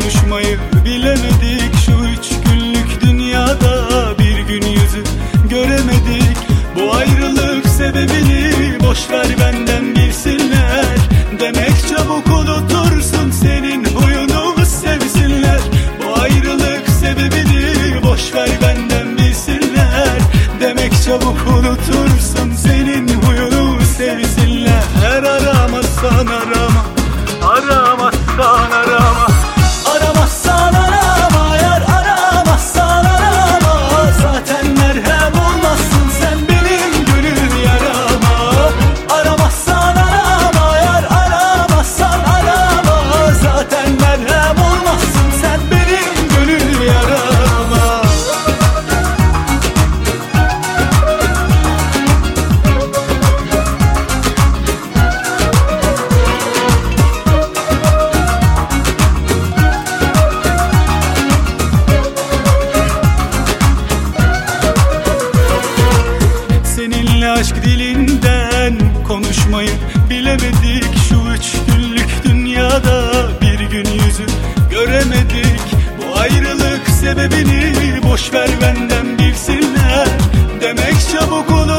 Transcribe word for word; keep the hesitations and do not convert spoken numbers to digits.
konuşmayı bilemedik. Şu üç günlük dünyada bir gün yüzü göremedik. Bu ayrılık sebebini boşver benden bilsinler. Demek çabuk unutursun, senin huyunu sevsinler. Bu ayrılık sebebini boşver benden bilsinler. Demek çabuk unutursun, senin huyunu sevsinler. Aramazsan arama, aramazsan arama, aramazsan arama, yar aramazsan arama. Zaten merhem olmazsın sen benim gönül yarama. Aramazsan arama, yar aramazsan arama. Zaten merhem olmazsın sen benim gönül yarama. Seninle aşk dilinden konuşmayı bilemedik. Şu üç günlük dünyada bir gün yüzü göremedik. Bu ayrılık sebebini boşver benden bilsinler. Demek çabuk olur